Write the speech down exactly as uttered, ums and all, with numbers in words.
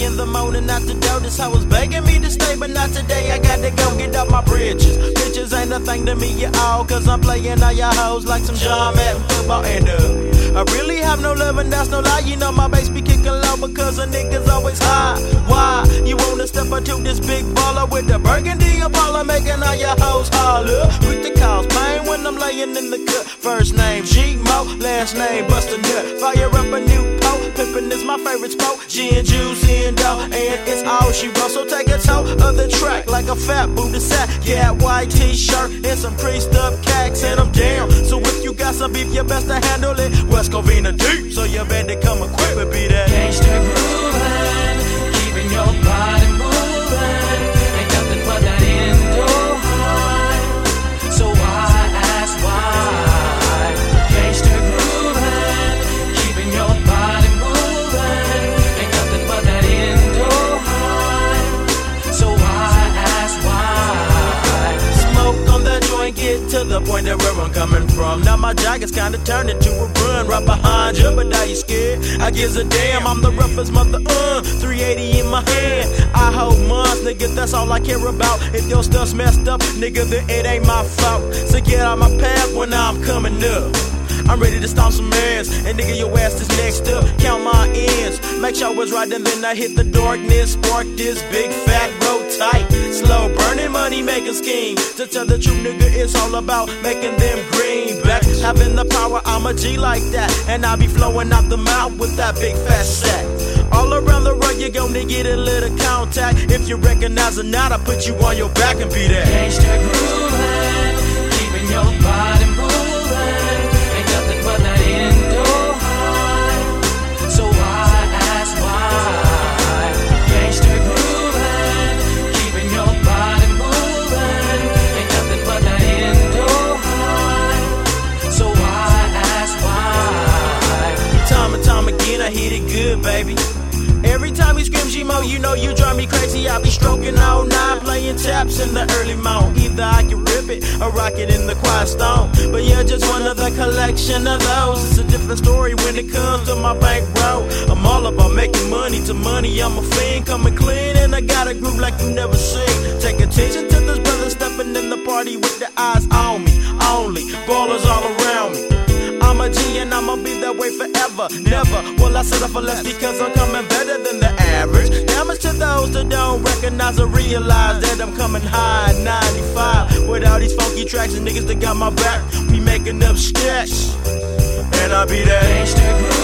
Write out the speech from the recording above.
in the morning out the door. This hoe was begging me to stay, but not today. I got to go get up my bridges. Bitches ain't a thing to me at all, cause I'm playing all y'all hoes like some John Madden football. And uh, I really have no love and that's no lie. You know my bass be kicking low because a nigga's always high. Why? You wanna step into this big baller with the burgundy Apollo, making all your hoes holler. With the cause pain when I'm laying in the cut. First name G-Mo, last name Busta Nut. Fire up a new po, pimpin' is my favorite sport. Gin, juice, and dough, and it's all she wrote. So take a toe of the track like a fat booty sack. Yeah, white t-shirt and some creased up cacks, and I'm down. So if you got some beef, you best to handle it. West Covina deep, so you better come equipped and be that gangsta groovin', keeping your body moving. Ain't nothing but that indoor high. So why ask why? Gangsta groovin', keeping your body moving. Ain't nothing but that indoor high. So why ask why? Smoke on that joint, get to the point that where I'm coming from. Now my jacket's kinda turned into a run right behind you, but now you scared. I gives a damn, I'm the roughest mother, uh, three eighty in my hand. I hold months, nigga, that's all I care about. If your stuff's messed up, nigga, then it ain't my fault. So get out my path when I'm coming up. I'm ready to stomp some ass, and nigga, your ass is next up. Count my ends, make sure it's right, and then I hit the darkness. Spark this big fat road tight. Slow burning, money making scheme. To tell the truth, nigga, it's all about making them greenback. Having the power, I'm a G like that, and I be flowing out the mouth with that big fat sack. All around the world, you're gonna get a little contact. If you recognize or not, I put you on your back and be that gangsta groovin', keeping your body moving. Ain't nothing but that indoor high. So why ask why? Gangsta groovin', keeping your body moving. Ain't nothing but that indoor high. So why ask why? Time and time again, I hit it good, baby. Every time you scream G-Mo, you know you drive me crazy. I be stroking all night, playing taps in the early morning. Either I can rip it or rock it in the quiet storm. But yeah, just one of the collection of those. It's a different story when it comes to my bankroll. I'm all about making money to money. I'm a fiend, coming clean, and I got a group like you never seen. Take attention to this brother stepping in the party with the eyes on me. Only ballers all around me. I'm a G and I'ma be that way forever. Never will I settle for less because I'm coming better than the average. Damage to those that don't recognize or realize that I'm coming high at ninety-five. With all these funky tracks and niggas that got my back, we making up stacks. And I be that gangsta